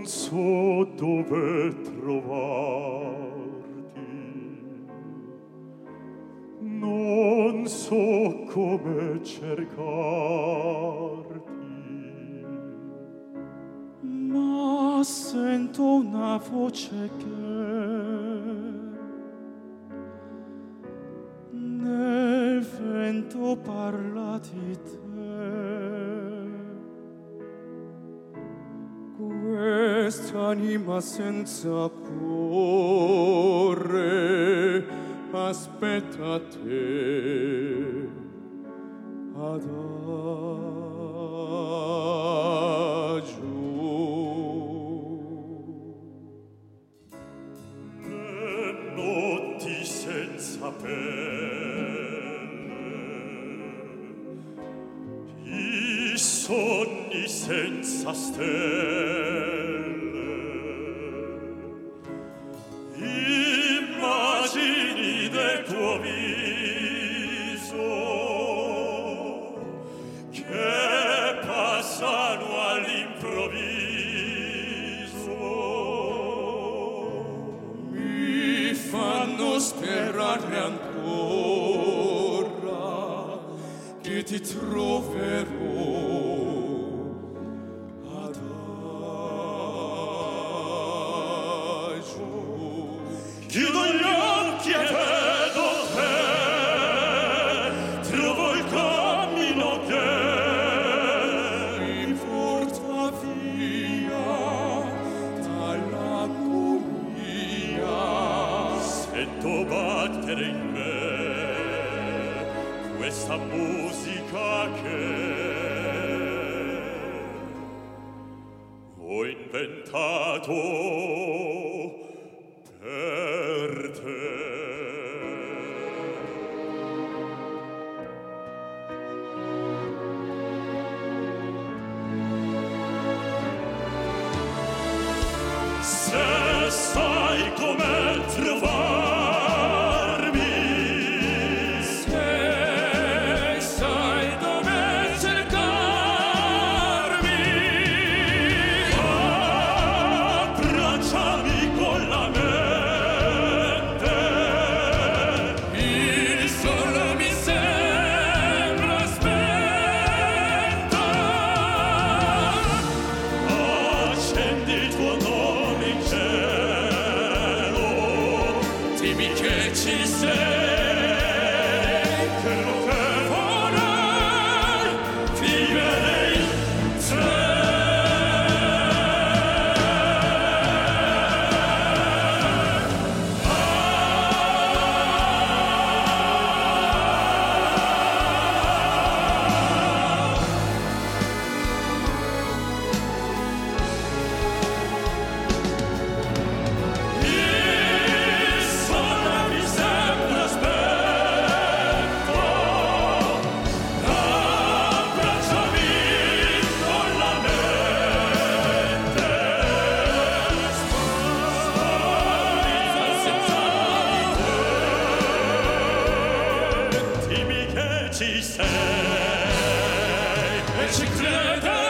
so dove trovarti, non so come cercarti, ma sento una voce che nel vento parla di te. Quest'anima senza cuore aspetta te adagio. le notti senza pelle, i sogni senza stelle, immagini del tuo viso che passano all'improvviso, Mi fanno sperare ancora che ti troverò adagio. chiudo gli occhi e vedo te, trovo il cammino che Mi porta via dall'agonia. sento battere in me questa musica che ho inventato per te. Se sai come trovarmi, Se sai dove cercarmi, abbracciami con la mente, il sole mi sembra aspetta. accendi il tuo nome in cielo, Dimmi che ci sei, quello che vorrei vivere in te. Il sole mi sembra aspetto, abbracciami con la mente, dimmi che ci sei e ci crederò.